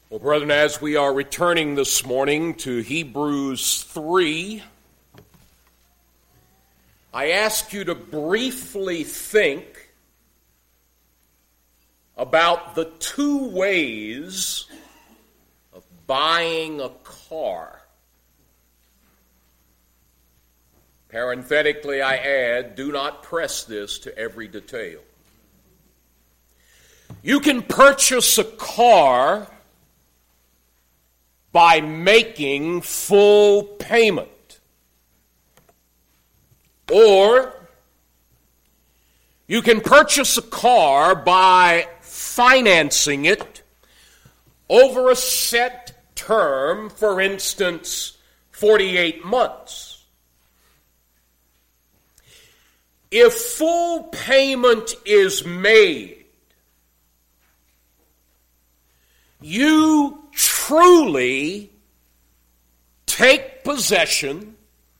Well, brethren, as we are returning this morning to Hebrews 3, I ask you to briefly think about the two ways of buying a car. Parenthetically, I add, do not press this to every detail. You can purchase a car by making full payment. Or you can purchase a car by financing it over a set term, for instance, 48 months. If full payment is made, you truly take possession,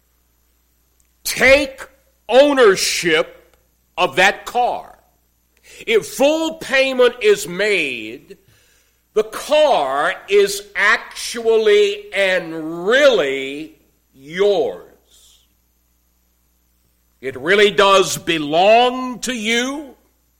take ownership of that car. If full payment is made, the car is actually and really yours. It really does belong to you.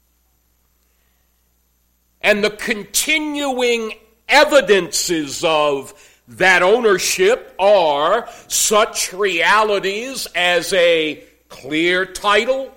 And the continuing evidences of that ownership are such realities as a clear title,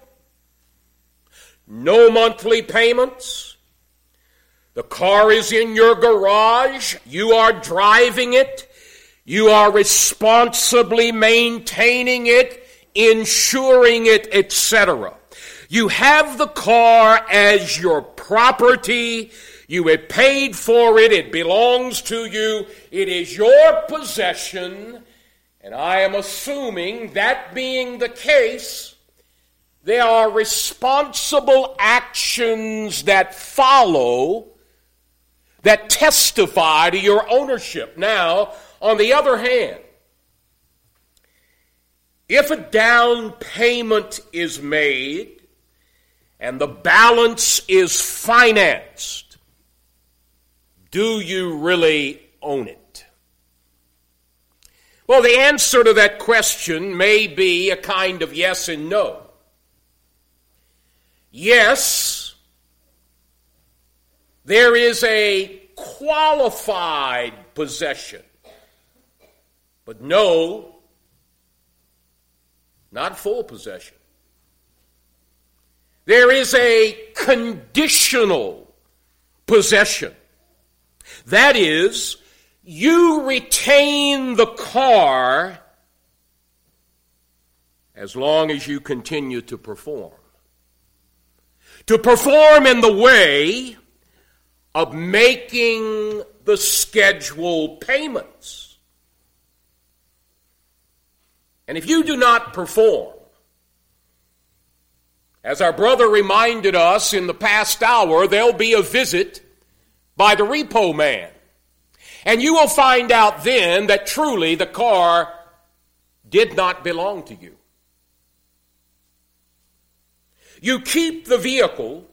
no monthly payments, the car is in your garage, you are driving it, you are responsibly maintaining it, insuring it, etc. You have the car as your property. You have paid for it. It belongs to you. It is your possession. And I am assuming that being the case, there are responsible actions that follow that testify to your ownership. Now, on the other hand, if a down payment is made and the balance is financed, do you really own it? Well, the answer to that question may be a kind of yes and no. Yes, there is a qualified possession, but no, not full possession. There is a conditional possession. That is, you retain the car as long as you continue to perform. To perform in the way of making the scheduled payments. And if you do not perform, as our brother reminded us in the past hour, there'll be a visit by the repo man. And you will find out then that truly the car did not belong to you. You keep the vehicle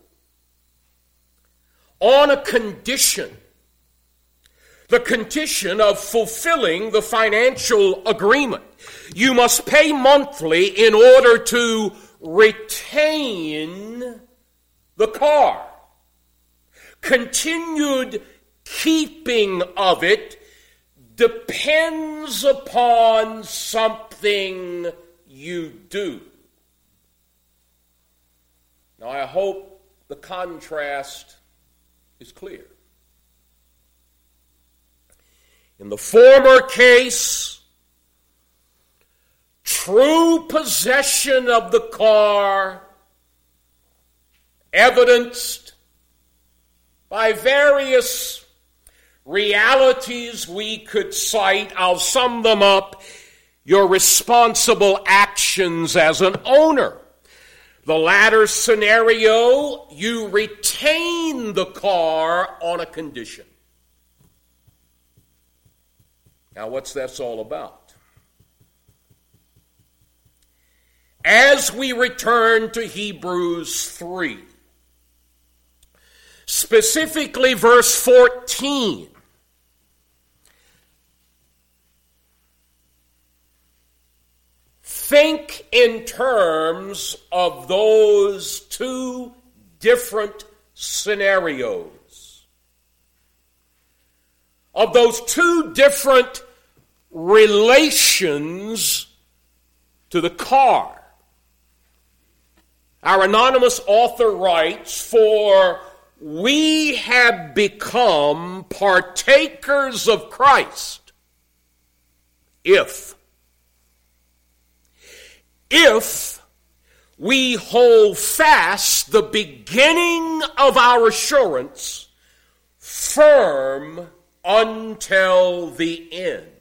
on a condition, the condition of fulfilling the financial agreement. You must pay monthly in order to retain the car. Continued keeping of it depends upon something you do. Now, I hope the contrast is clear. In the former case, true possession of the car, evidenced by various realities we could cite. I'll sum them up. Your responsible actions as an owner. The latter scenario, you retain the car on a condition. Now, what's that all about? As we return to Hebrews 3, specifically verse 14, think in terms of those two different scenarios, of those two different relations to the car. Our anonymous author writes, "For we have become partakers of Christ if we hold fast the beginning of our assurance firm until the end."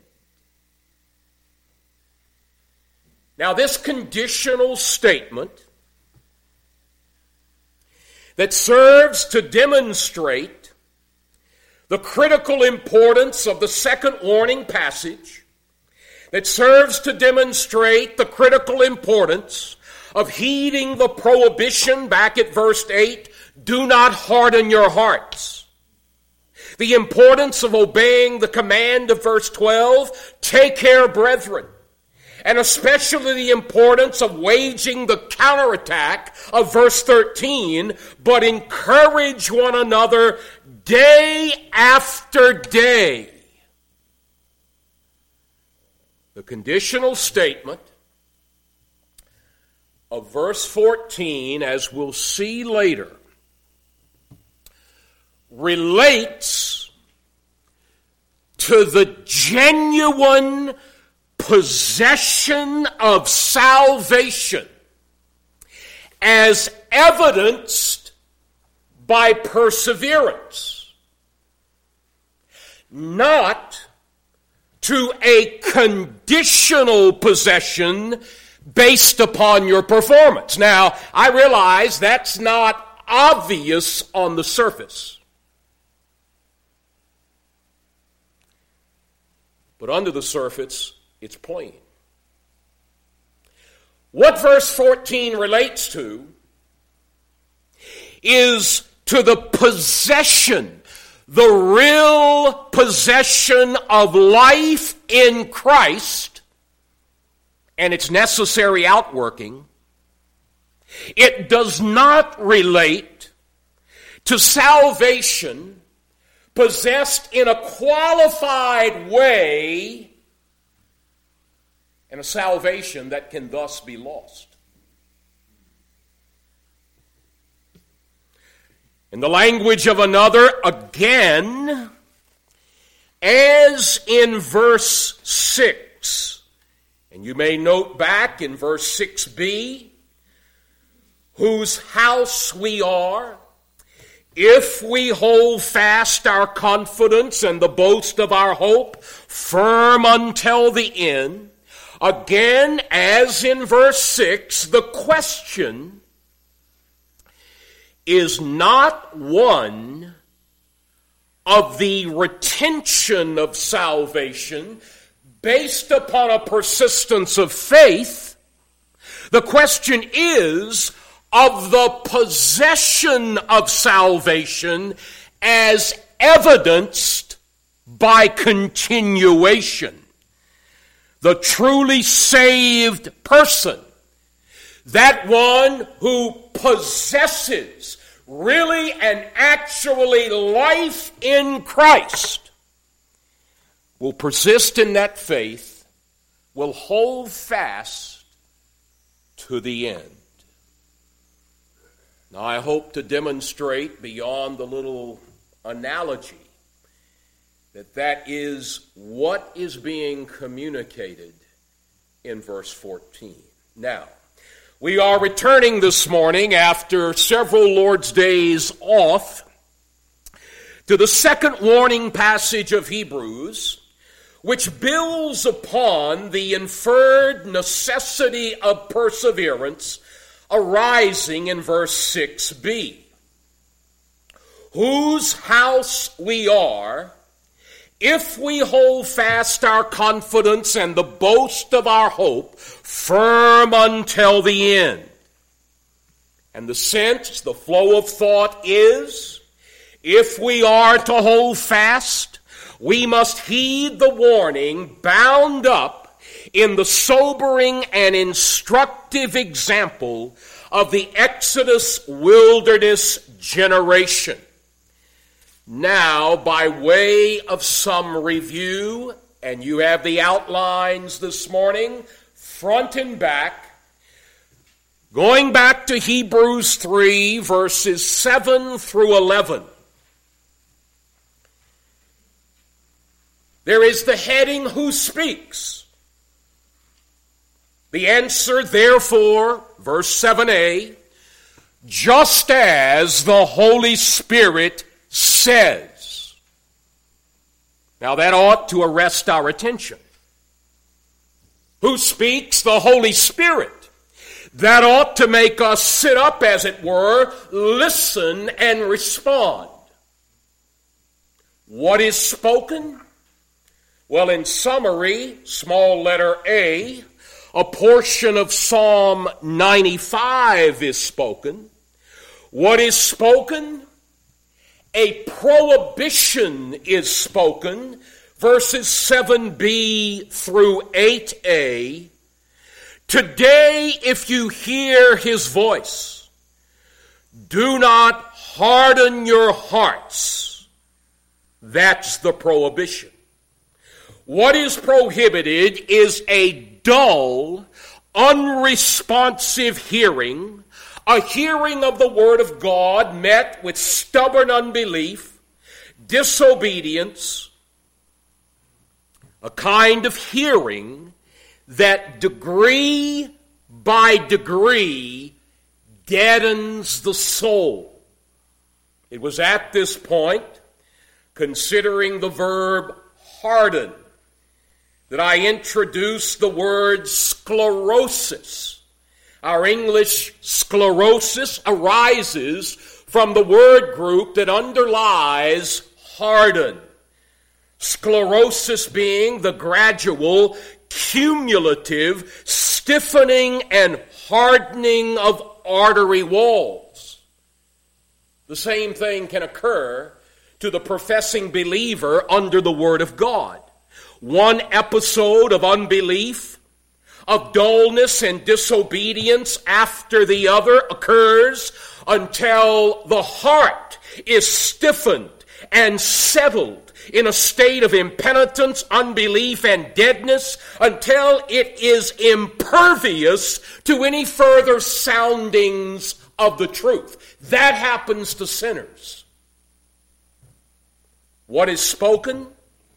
Now, this conditional statement that serves to demonstrate the critical importance of the second warning passage, that serves to demonstrate the critical importance of heeding the prohibition back at verse 8, "Do not harden your hearts." The importance of obeying the command of verse 12, "Take care, brethren." And especially the importance of waging the counterattack of verse 13, "But encourage one another day after day." The conditional statement of verse 14, as we'll see later, relates to the genuine possession of salvation as evidenced by perseverance, not to a conditional possession based upon your performance. Now, I realize that's not obvious on the surface, but under the surface, it's plain. What verse 14 relates to is to the possession, the real possession of life in Christ and its necessary outworking. It does not relate to salvation possessed in a qualified way and a salvation that can thus be lost. In the language of another, again, as in verse 6, and you may note back in verse 6b, "Whose house we are, if we hold fast our confidence and the boast of our hope firm until the end." Again, as in verse 6, the question is not one of the retention of salvation based upon a persistence of faith. The question is of the possession of salvation as evidenced by continuation. The truly saved person, that one who possesses really and actually life in Christ, will persist in that faith, will hold fast to the end. Now, I hope to demonstrate beyond the little analogy that is what is being communicated in verse 14. Now, we are returning this morning after several Lord's days off to the second warning passage of Hebrews, which builds upon the inferred necessity of perseverance arising in verse 6b. "Whose house we are, if we hold fast our confidence and the boast of our hope firm until the end." And the sense, the flow of thought is, if we are to hold fast, we must heed the warning bound up in the sobering and instructive example of the Exodus wilderness generation. Now, by way of some review, and you have the outlines this morning, front and back, going back to Hebrews 3, verses 7 through 11. There is the heading, Who Speaks? The answer, therefore, verse 7a, just as the Holy Spirit says. Now that ought to arrest our attention. Who speaks? The Holy Spirit. That ought to make us sit up, as it were, listen and respond. What is spoken? Well, in summary, small letter A, a portion of Psalm 95 is spoken. What is spoken? A prohibition is spoken, verses 7b through 8a. Today, if you hear his voice, do not harden your hearts. That's the prohibition. What is prohibited is a dull, unresponsive hearing, a hearing of the Word of God met with stubborn unbelief, disobedience, a kind of hearing that degree by degree deadens the soul. It was at this point, considering the verb harden, that I introduced the word sclerosis. Our English sclerosis arises from the word group that underlies harden. Sclerosis being the gradual, cumulative stiffening and hardening of artery walls. The same thing can occur to the professing believer under the Word of God. One episode of unbelief, of dullness and disobedience after the other occurs until the heart is stiffened and settled in a state of impenitence, unbelief, and deadness until it is impervious to any further soundings of the truth. That happens to sinners. What is spoken?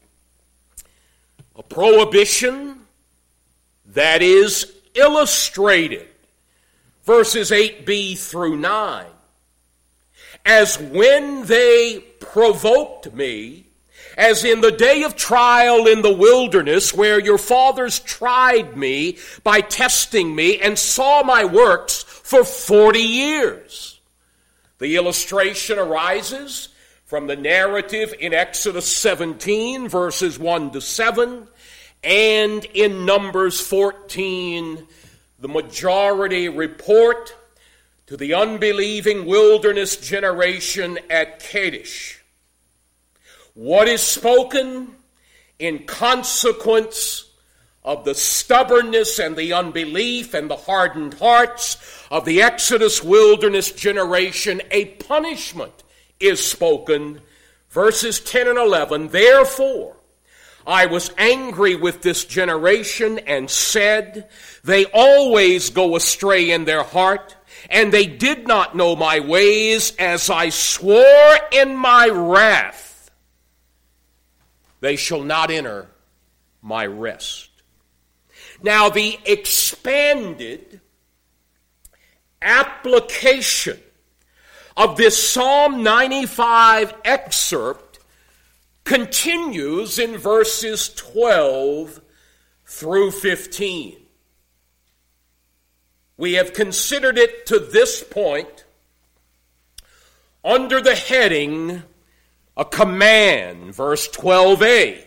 A prohibition that is illustrated. Verses 8b through 9. As when they provoked me, as in the day of trial in the wilderness, where your fathers tried me by testing me and saw my works for 40 years. The illustration arises from the narrative in Exodus 17, verses 1 to 7, and in Numbers 14, the majority report to the unbelieving wilderness generation at Kadesh. What is spoken in consequence of the stubbornness and the unbelief and the hardened hearts of the Exodus wilderness generation, a punishment is spoken. Verses 10 and 11, therefore, I was angry with this generation and said, they always go astray in their heart, and they did not know my ways, as I swore in my wrath. They shall not enter my rest. Now, the expanded application of this Psalm 95 excerpt continues in verses 12 through 15. We have considered it to this point under the heading, a command, verse 12a.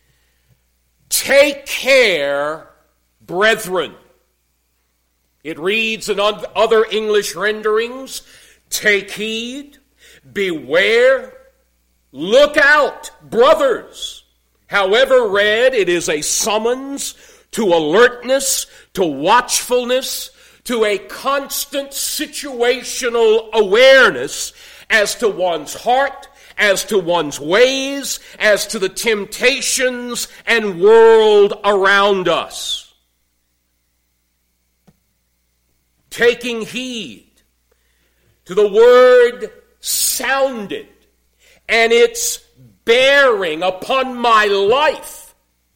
Take care, brethren. It reads in other English renderings, take heed, beware, look out, brothers. However read, it is a summons to alertness, to watchfulness, to a constant situational awareness as to one's heart, as to one's ways, as to the temptations and world around us. Taking heed to the word sounded and its bearing upon my life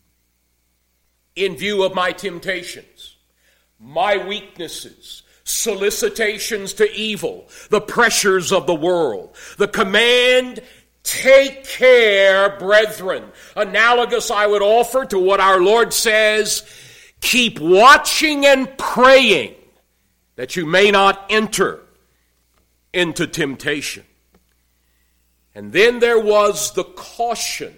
in view of my temptations, my weaknesses, solicitations to evil, the pressures of the world. The command, take care, brethren. Analogous, I would offer, to what our Lord says, keep watching and praying that you may not enter into temptation. And then there was the caution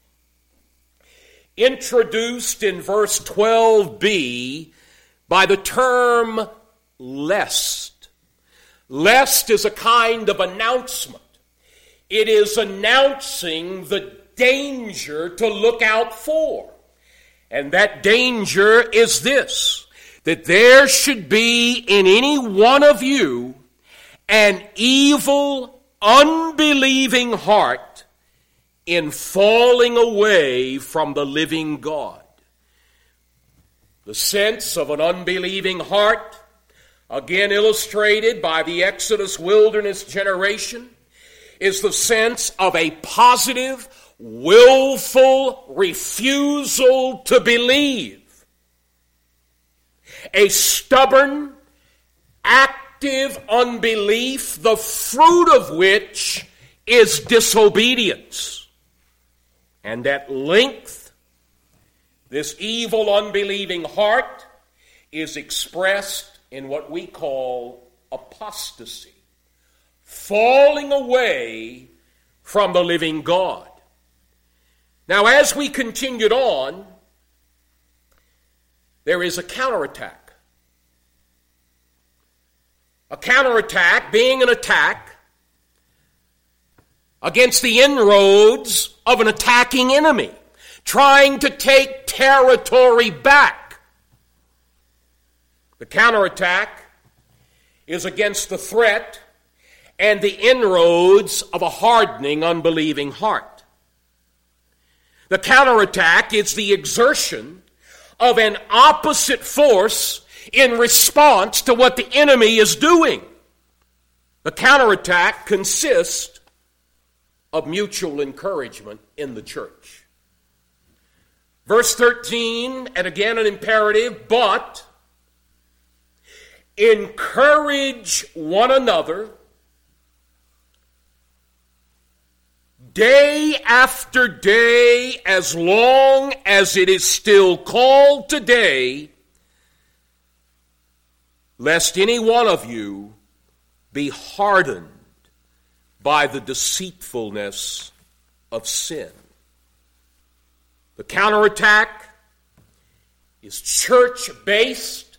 introduced in verse 12b by the term lest. Lest is a kind of announcement. It is announcing the danger to look out for. And that danger is this, that there should be in any one of you an evil, unbelieving heart in falling away from the living God. The sense of an unbelieving heart, again illustrated by the Exodus wilderness generation, is the sense of a positive, willful refusal to believe. A stubborn, active unbelief, the fruit of which is disobedience. And at length, this evil, unbelieving heart is expressed in what we call apostasy, falling away from the living God. Now, as we continued on, there is a counterattack. A counterattack being an attack against the inroads of an attacking enemy, trying to take territory back. The counterattack is against the threat and the inroads of a hardening, unbelieving heart. The counterattack is the exertion of an opposite force in response to what the enemy is doing. The counterattack consists of mutual encouragement in the church. Verse 13, and again an imperative, but encourage one another day after day, as long as it is still called today, lest any one of you be hardened by the deceitfulness of sin. The counterattack is church-based,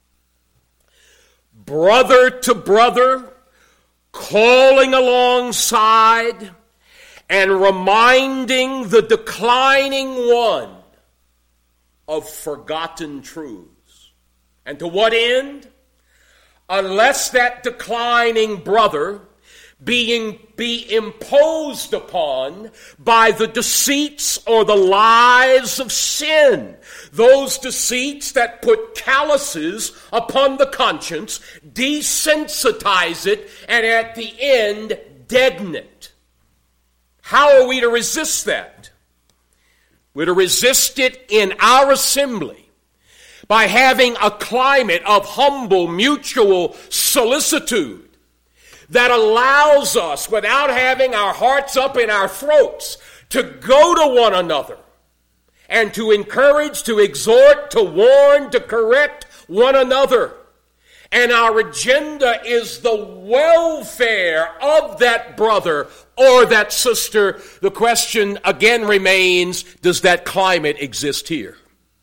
brother to brother, calling alongside and reminding the declining one of forgotten truths. And to what end? Unless that declining brother be imposed upon by the deceits or the lies of sin. Those deceits that put calluses upon the conscience, desensitize it, and at the end, deaden it. How are we to resist that? We're to resist it in our assembly by having a climate of humble, mutual solicitude that allows us, without having our hearts up in our throats, to go to one another and to encourage, to exhort, to warn, to correct one another. And our agenda is the welfare of that brother or that sister. The question again remains, does that climate exist here?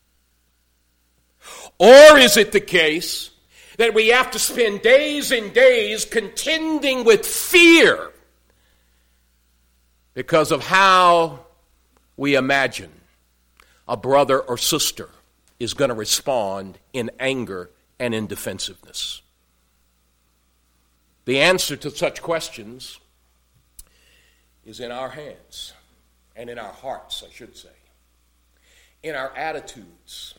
Or is it the case that we have to spend days and days contending with fear because of how we imagine a brother or sister is going to respond in anger and in defensiveness? The answer to such questions is in our hands and in our hearts, I should say, in our attitudes.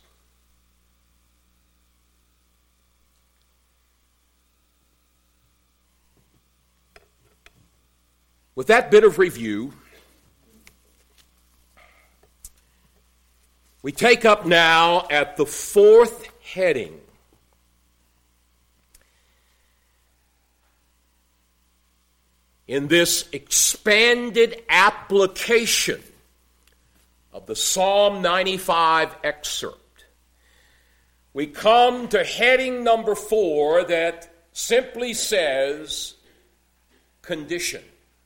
With that bit of review, we take up now at the fourth heading. In this expanded application of the Psalm 95 excerpt, we come to heading number 4 that simply says, condition.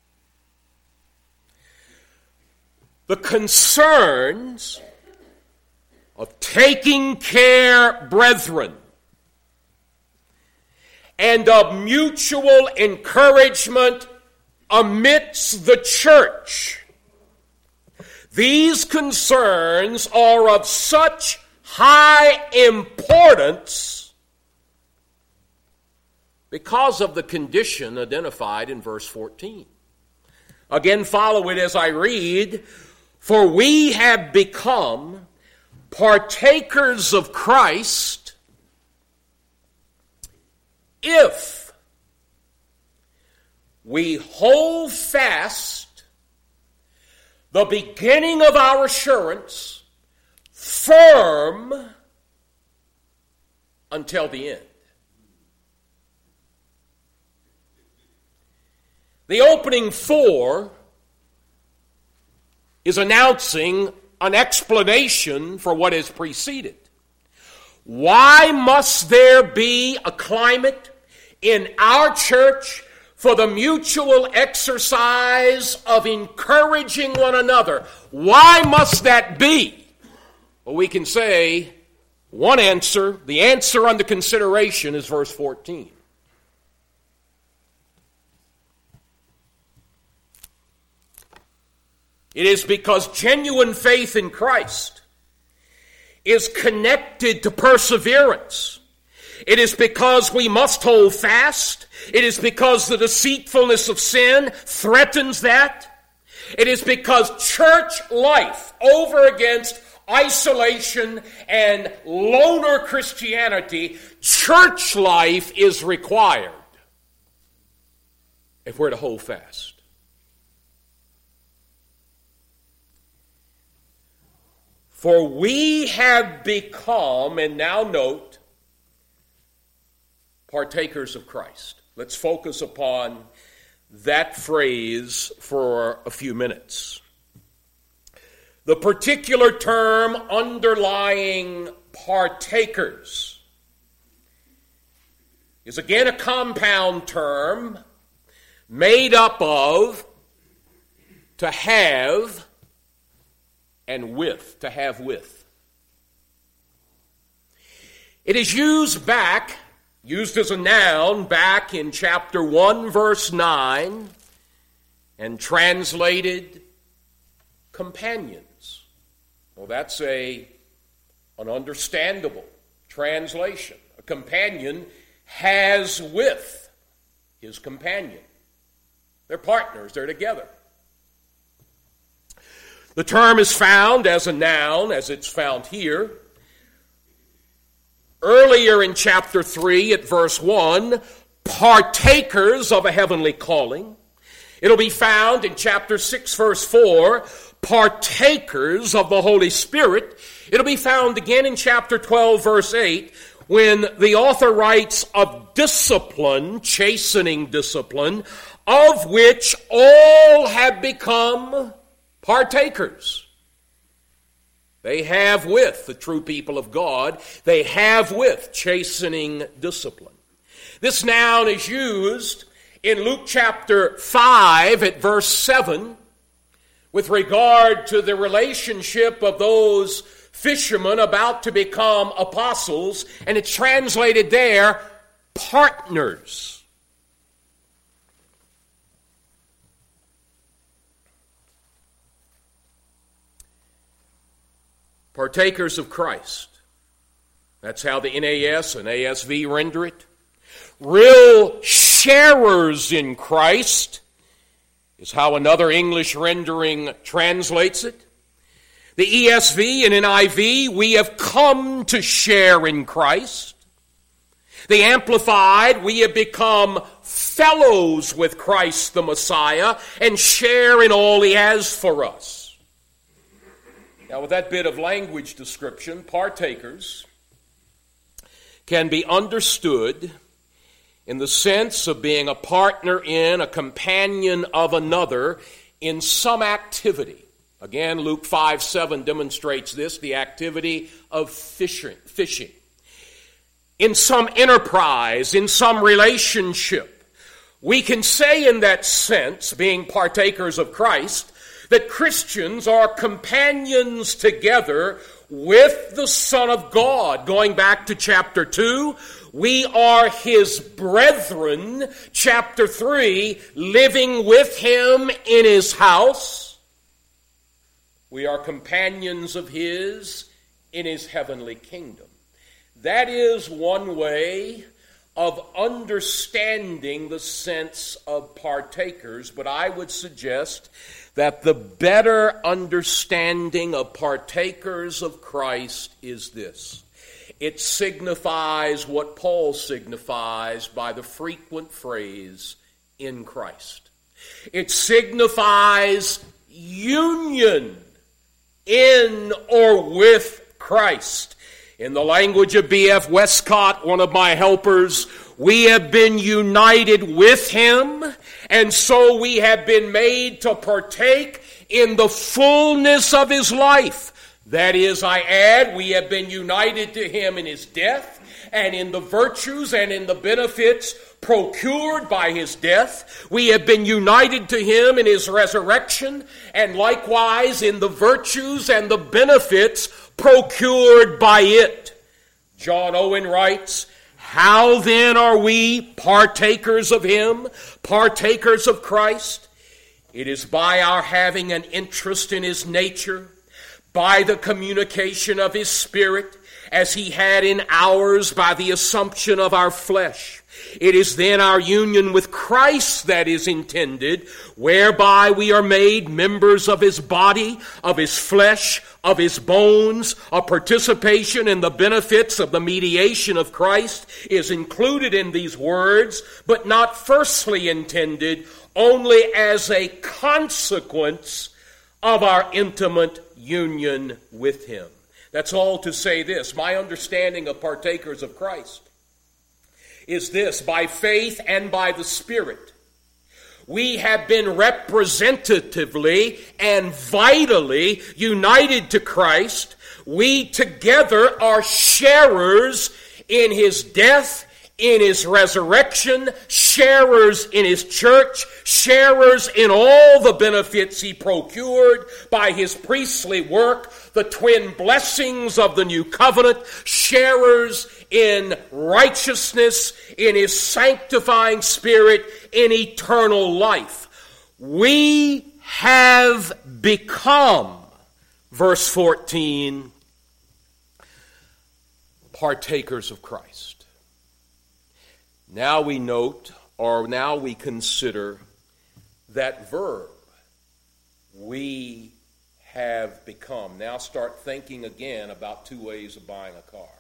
The concerns of taking care, brethren, and of mutual encouragement amidst the church. These concerns are of such high importance because of the condition identified in verse 14. Again, follow it as I read. For we have become partakers of Christ if we hold fast the beginning of our assurance firm until the end. The opening 4 is announcing an explanation for what has preceded. Why must there be a climate in our church for the mutual exercise of encouraging one another? Why must that be? Well, we can say one answer. The answer under consideration is verse 14. It is because genuine faith in Christ is connected to perseverance. It is because we must hold fast. It is because the deceitfulness of sin threatens that. It is because church life over against isolation and loner Christianity, church life is required if we're to hold fast. For we have become, and now note, partakers of Christ. Let's focus upon that phrase for a few minutes. The particular term underlying partakers is again a compound term made up of to have and with, to have with. It is used as a noun back in chapter 1, verse 9, and translated companions. Well, that's an understandable translation. A companion has with his companion. They're partners, they're together. The term is found as a noun, as it's found here. Earlier in chapter 3 at verse 1, partakers of a heavenly calling. It'll be found in chapter 6 verse 4, partakers of the Holy Spirit. It'll be found again in chapter 12 verse 8, when the author writes of discipline, chastening discipline, of which all have become partakers. They have with the true people of God, they have with chastening discipline. This noun is used in Luke chapter 5 at verse 7 with regard to the relationship of those fishermen about to become apostles, and it's translated there, partners. Partakers of Christ. That's how the NAS and ASV render it. Real sharers in Christ is how another English rendering translates it. The ESV and NIV, we have come to share in Christ. The Amplified, we have become fellows with Christ the Messiah and share in all he has for us. Now, with that bit of language description, partakers can be understood in the sense of being a partner in, a companion of another in some activity. Again, Luke 5:7 demonstrates this, the activity of fishing. In some enterprise, in some relationship. We can say in that sense, being partakers of Christ, that Christians are companions together with the Son of God. Going back to chapter 2, we are his brethren. Chapter 3, living with him in his house. We are companions of his in his heavenly kingdom. That is one way of understanding the sense of partakers, but I would suggest that the better understanding of partakers of Christ is this. It signifies what Paul signifies by the frequent phrase, in Christ. It signifies union in or with Christ. In the language of B.F. Westcott, one of my helpers, we have been united with him, and so we have been made to partake in the fullness of his life. That is, I add, we have been united to him in his death, and in the virtues and in the benefits procured by his death. We have been united to him in his resurrection, and likewise in the virtues and the benefits procured by it. John Owen writes, how then are we partakers of him, partakers of Christ? It is by our having an interest in his nature, by the communication of his Spirit, as he had in ours by the assumption of our flesh. It is then our union with Christ that is intended, whereby we are made members of his body, of his flesh, of his bones. A participation in the benefits of the mediation of Christ is included in these words, but not firstly intended, only as a consequence of our intimate union with him. That's all to say this. My understanding of partakers of Christ is this: by faith and by the Spirit, we have been representatively and vitally united to Christ. We together are sharers in his death, in his resurrection, sharers in his church, sharers in all the benefits he procured by his priestly work, the twin blessings of the new covenant, sharers in righteousness, in his sanctifying Spirit, in eternal life. We have become, verse 14, partakers of Christ. Now we note, or now we consider that verb, we have become. Now start thinking again about two ways of buying a car.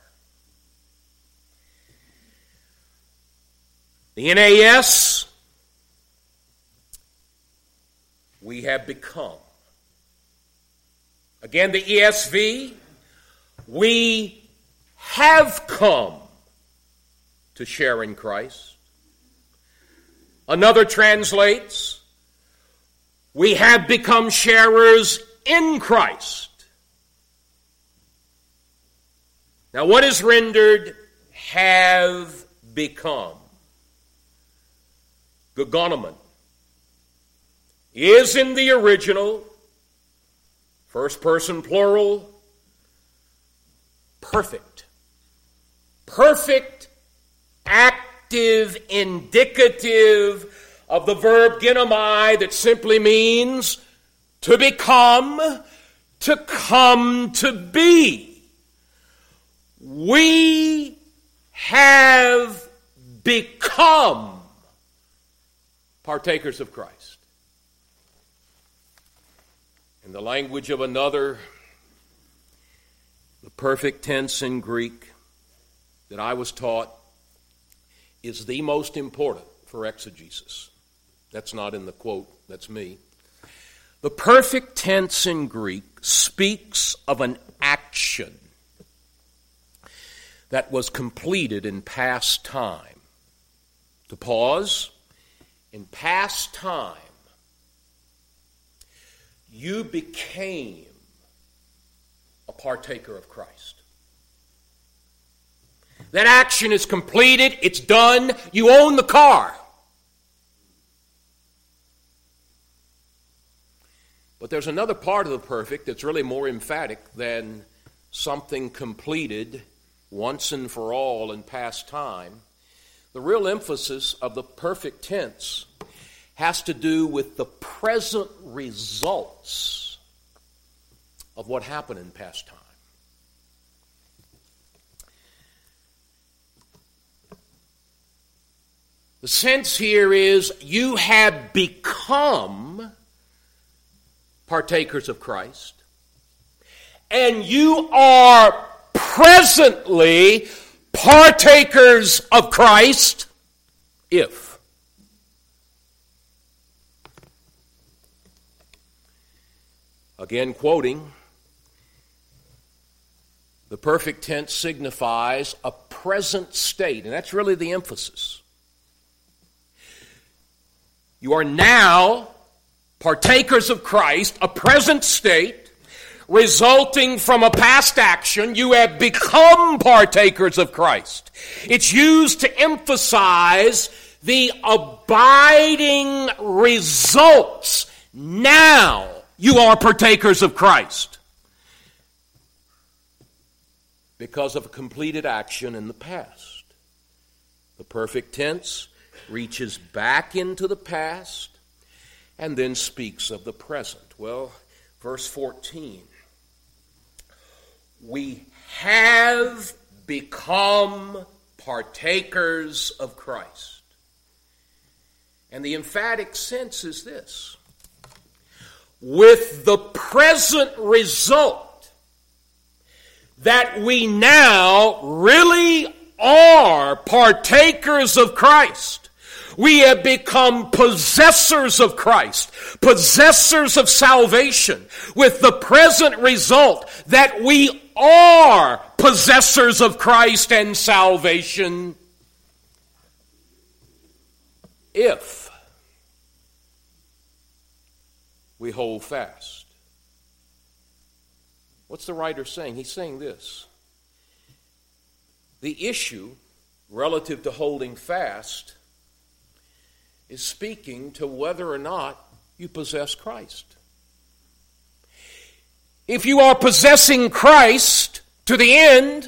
The NAS, we have become. Again, the ESV, we have come to share in Christ. Another translates, we have become sharers in Christ. Now, what is rendered have become? Gegonomon is in the original, first person plural, perfect. Perfect, active, indicative of the verb genomai that simply means to become, to come to be. we have become partakers of Christ. In the language of another, the perfect tense in Greek that I was taught is the most important for exegesis. That's not in the quote, that's me. The perfect tense in Greek speaks of an action that was completed in past time. To pause, in past time, you became a partaker of Christ. That action is completed, it's done, you own the car. But there's another part of the perfect that's really more emphatic than something completed once and for all in past time. The real emphasis of the perfect tense has to do with the present results of what happened in past time. The sense here is you have become partakers of Christ, and you are presently partakers of Christ if. Again, quoting, the perfect tense signifies a present state, and that's really the emphasis. You are now partakers of Christ, a present state, resulting from a past action. You have become partakers of Christ. It's used to emphasize the abiding results. Now you are partakers of Christ because of a completed action in the past. The perfect tense reaches back into the past and then speaks of the present. Well, verse 14. We have become partakers of Christ. And the emphatic sense is this: with the present result that we now really are partakers of Christ. We have become possessors of Christ, possessors of salvation, with the present result that we are possessors of Christ and salvation if we hold fast. What's the writer saying? He's saying this: the issue relative to holding fast is speaking to whether or not you possess Christ. If you are possessing Christ to the end,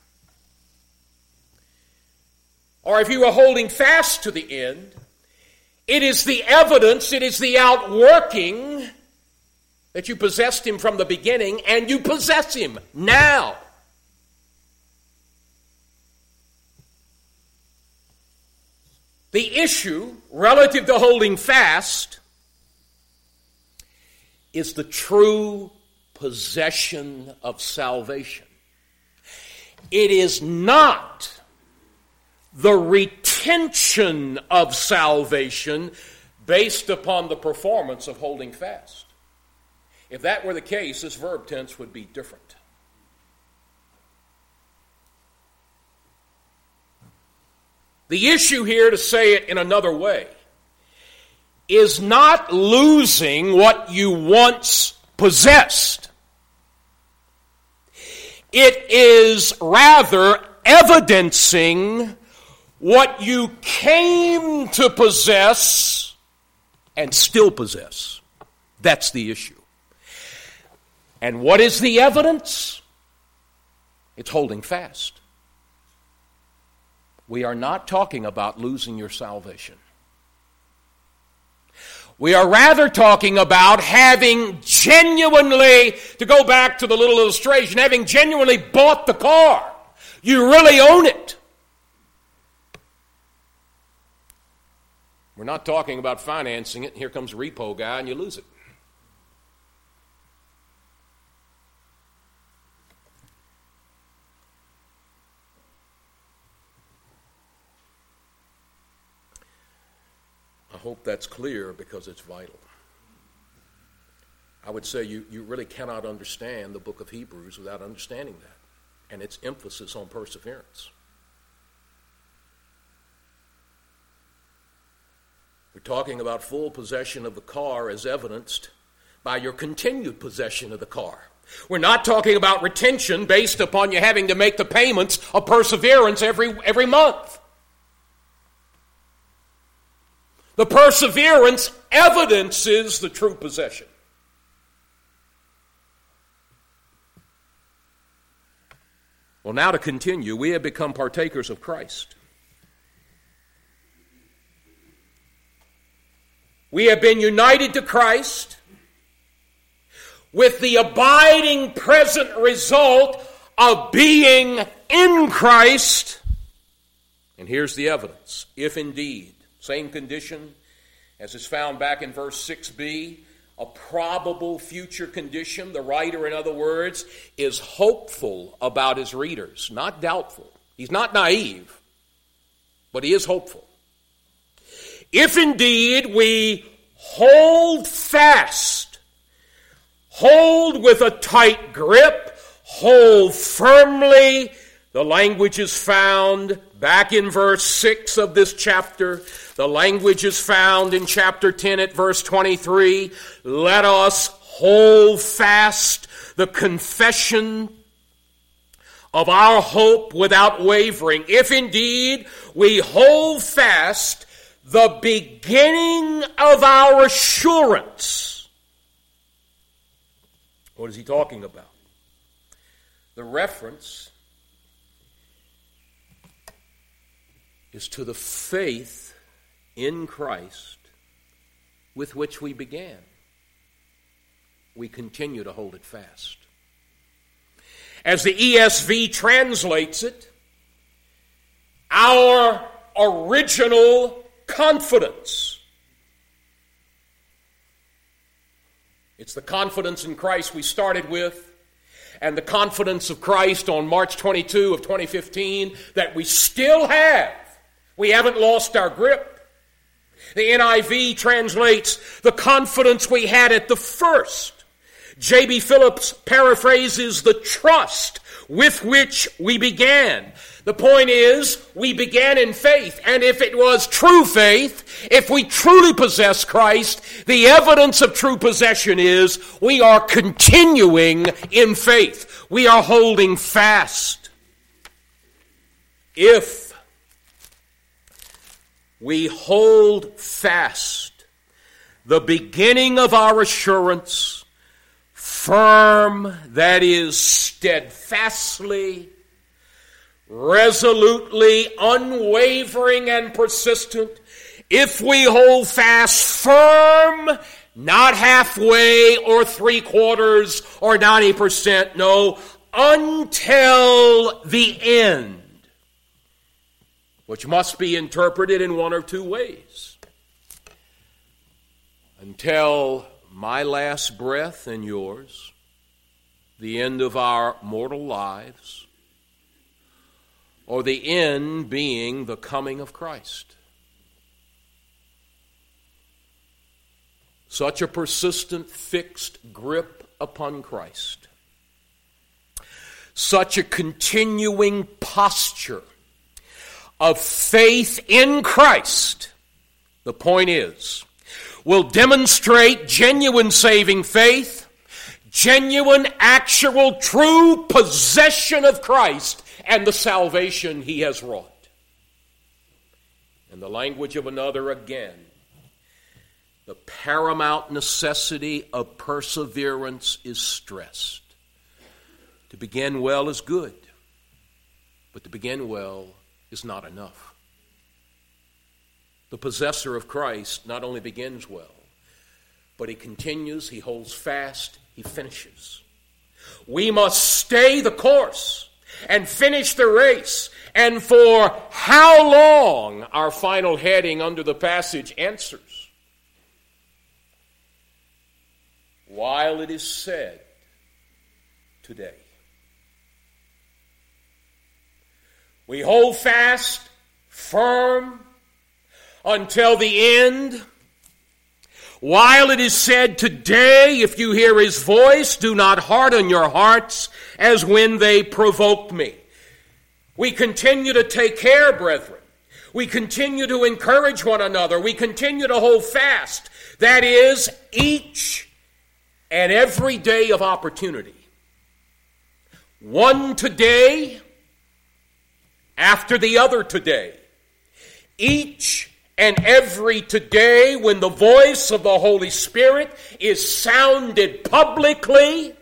or if you are holding fast to the end, it is the evidence, it is the outworking that you possessed Him from the beginning, and you possess Him now. The issue relative to holding fast is the true possession of salvation. It is not the retention of salvation based upon the performance of holding fast. If that were the case, this verb tense would be different. The issue here, to say it in another way, is not losing what you once possessed. It is rather evidencing what you came to possess and still possess. That's the issue. And what is the evidence? It's holding fast. We are not talking about losing your salvation. We are rather talking about having genuinely, to go back to the little illustration, having genuinely bought the car. You really own it. We're not talking about financing it, and here comes a repo guy and you lose it. I hope that's clear because it's vital. I would say you really cannot understand the book of Hebrews without understanding that and its emphasis on perseverance. We're talking about full possession of the car as evidenced by your continued possession of the car. We're not talking about retention based upon you having to make the payments of perseverance every month. The perseverance evidences the true possession. Well, now to continue, we have become partakers of Christ. We have been united to Christ with the abiding present result of being in Christ. And here's the evidence. If indeed, same condition as is found back in verse 6b, a probable future condition. The writer, in other words, is hopeful about his readers, not doubtful. He's not naive, but he is hopeful. If indeed we hold fast, hold with a tight grip, hold firmly, the language is found back in verse 6 of this chapter. The language is found in chapter 10 at verse 23. Let us hold fast the confession of our hope without wavering. If indeed we hold fast the beginning of our assurance. What is he talking about? The reference is to the faith in Christ with which we began. We continue to hold it fast. As the ESV translates it, our original confidence. It's the confidence in Christ we started with, and the confidence of Christ on March 22 of 2015 that we still have. We haven't lost our grip. The NIV translates the confidence we had at the first. J.B. Phillips paraphrases the trust with which we began. The point is, we began in faith, and if it was true faith, if we truly possess Christ, the evidence of true possession is we are continuing in faith. We are holding fast. If we hold fast the beginning of our assurance, firm, that is, steadfastly, resolutely, unwavering, and persistent. If we hold fast firm, not halfway or 3/4 or 90%, no, until the end, which must be interpreted in one or two ways. Until my last breath and yours, the end of our mortal lives, or the end being the coming of Christ. Such a persistent, fixed grip upon Christ, such a continuing posture of faith in Christ, the point is, will demonstrate genuine saving faith, genuine, actual, true possession of Christ and the salvation he has wrought. In the language of another again, the paramount necessity of perseverance is stressed. To begin well is good, but to begin well is not enough. The possessor of Christ not only begins well, but he continues, he holds fast, he finishes. We must stay the course and finish the race. And for how long, our final heading under the passage answers. While it is said, today. We hold fast, firm, until the end. While it is said, today, if you hear his voice, do not harden your hearts as when they provoked me. We continue to take care, brethren. We continue to encourage one another. We continue to hold fast. That is, each and every day of opportunity. One today after the other today. Each and every today, when the voice of the Holy Spirit is sounded publicly,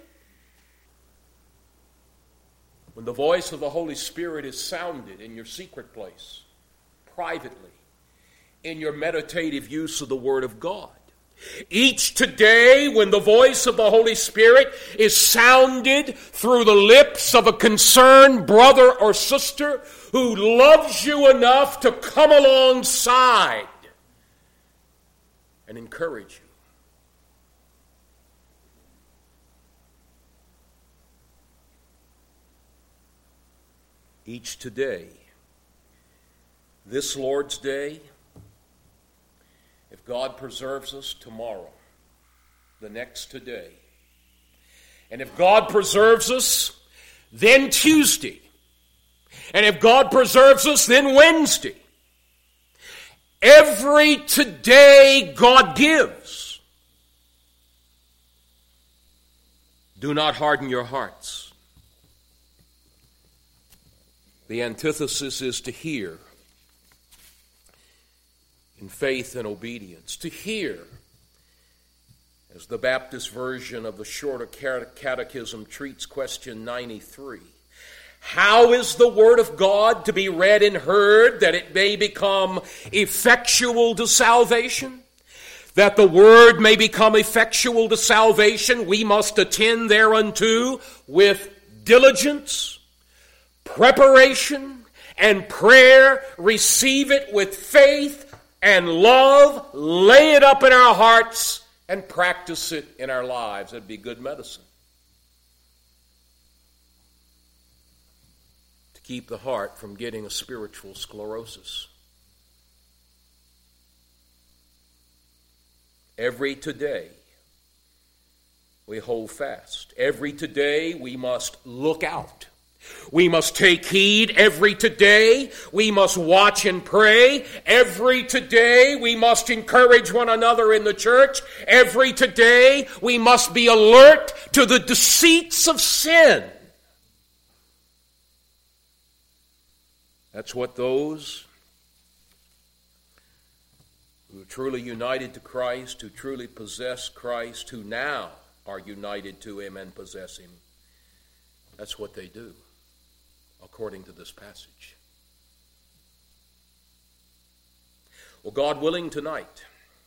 when the voice of the Holy Spirit is sounded in your secret place, privately, in your meditative use of the Word of God. Each today, when the voice of the Holy Spirit is sounded through the lips of a concerned brother or sister who loves you enough to come alongside and encourage you. Each today, this Lord's Day, if God preserves us, tomorrow, the next today. And if God preserves us, then Tuesday. And if God preserves us, then Wednesday. Every today God gives. Do not harden your hearts. The antithesis is to hear in faith and obedience. To hear, as the Baptist version of the Shorter Catechism treats question 93. How is the Word of God to be read and heard that it may become effectual to salvation? That the Word may become effectual to salvation, we must attend thereunto with diligence, preparation, and prayer. Receive it with faith and love, lay it up in our hearts, and practice it in our lives. That'd be good medicine. To keep the heart from getting a spiritual sclerosis. Every today, we hold fast. Every today, we must look out. We must take heed every today. We must watch and pray. Every today, we must encourage one another in the church. Every today, we must be alert to the deceits of sin. That's what those who are truly united to Christ, who truly possess Christ, who now are united to Him and possess Him, that's what they do, according to this passage. Well, God willing, tonight,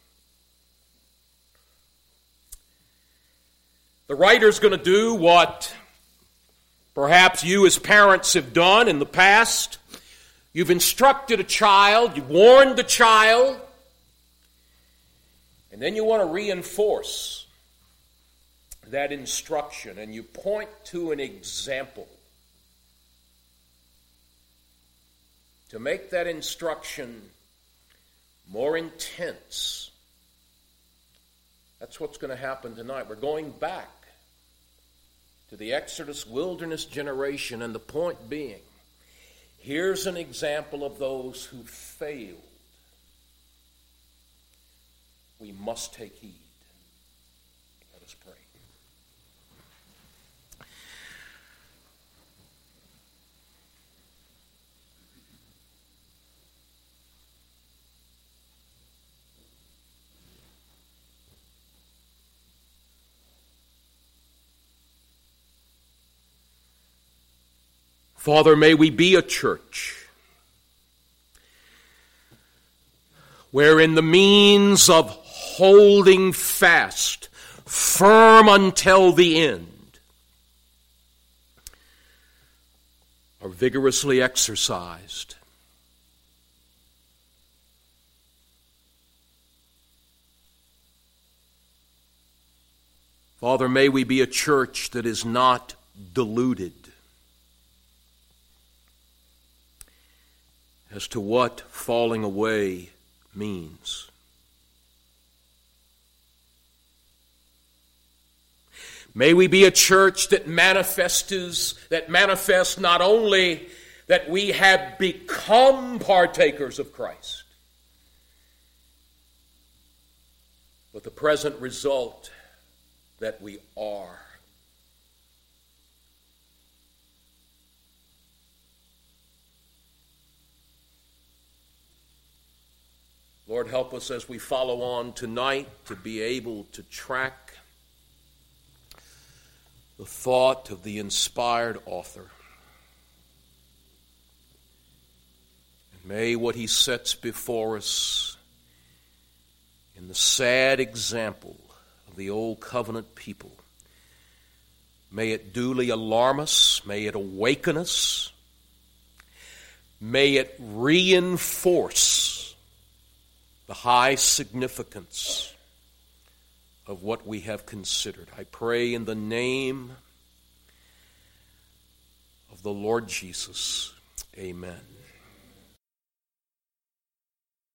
the writer's going to do what perhaps you as parents have done in the past. You've instructed a child, you've warned the child, and then you want to reinforce that instruction, and you point to an example to make that instruction more intense. That's what's going to happen tonight. We're going back to the Exodus wilderness generation, and the point being, here's an example of those who failed. We must take heed. Let us pray. Father, may we be a church wherein the means of holding fast, firm until the end, are vigorously exercised. Father, may we be a church that is not deluded as to what falling away means. May we be a church that manifests not only that we have become partakers of Christ, but the present result that we are. Lord, help us as we follow on tonight to be able to track the thought of the inspired author. And may what he sets before us in the sad example of the old covenant people, may it duly alarm us, may it awaken us, may it reinforce the high significance of what we have considered. I pray in the name of the Lord Jesus. Amen.